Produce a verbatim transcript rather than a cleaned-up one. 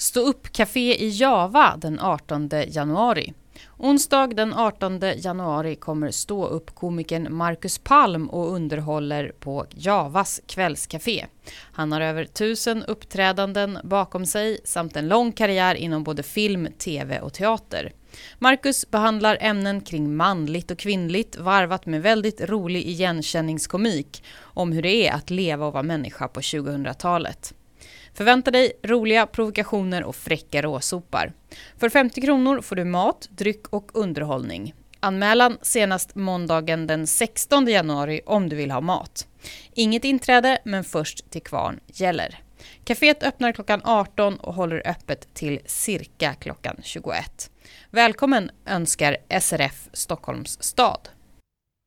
Stå upp café i Java den artonde januari. Onsdag den artonde januari kommer stå upp komikern Marcus Palm och underhåller på Javas kvällscafé. Han har över tusen uppträdanden bakom sig samt en lång karriär inom både film, tv och teater. Marcus behandlar ämnen kring manligt och kvinnligt varvat med väldigt rolig igenkänningskomik om hur det är att leva och vara människa på tjugohundratalet. Förvänta dig roliga provokationer och fräcka råsopar. För femtio kronor får du mat, dryck och underhållning. Anmälan senast måndagen den sextonde januari om du vill ha mat. Inget inträde, men först till kvarn gäller. Caféet öppnar klockan arton och håller öppet till cirka klockan tjugoett. Välkommen önskar S R F Stockholms stad.